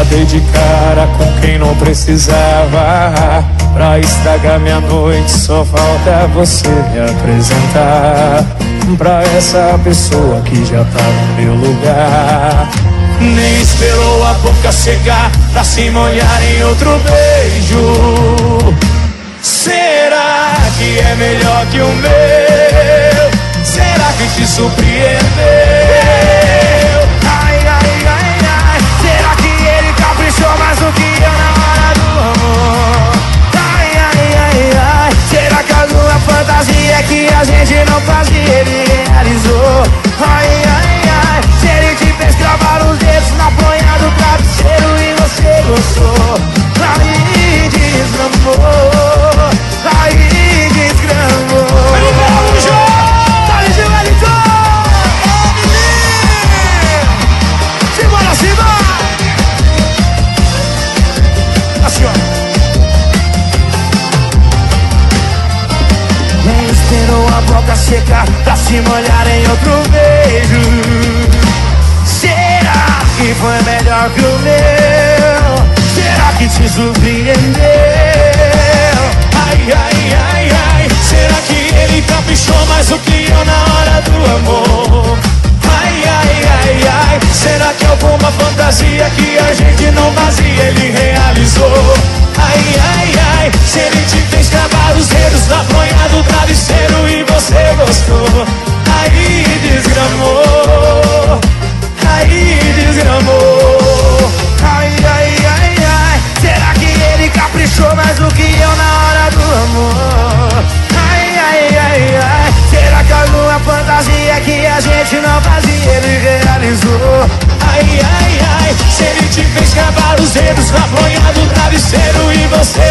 dei de cara com quem não precisava. Pra estragar minha noite só falta você me apresentar pra essa pessoa que já tá no meu lugar. Nem esperou a boca secar pra se molhar em outro beijo. Será que é melhor que o meu? Será que te surpreendeu? Ai, ai, ai, ai. Será que ele caprichou mais do que eu na hora do amor? Ai, ai, ai, ai. Será que alguma fantasia que a gente não fazia ele realizou? Ai, ai, ai. Se ele te fez cravar os dedos na ponha do travesseiro e você gostou, aí desgramou, aí desgramou. Vai liberar o jogo! Assim, ó. Nem esperou a boca secar pra se molhar em outro beijo. Será que foi melhor que o meu? Será que te surpreendeu? Ai, ai, ai, ai. Será que ele caprichou mais do que eu na hora do amor? Ai, ai, ai, ai. Será que alguma fantasia que a gente não fazia ele realizou? Ai, ai, ai. Se ele te fez cravar os dedos na ponha do travesseiro e você gostou, aí desgramou, aí desgramou. Ai, ai, ai, ai. Será que ele caprichou mais do que eu na hora do amor? Ai, ai, ai, ai. Será que alguma fantasia que a gente não fazia ele realizou? Ai, ai, ai. Se ele te fez cravar os dedos na ponha do travesseiro e você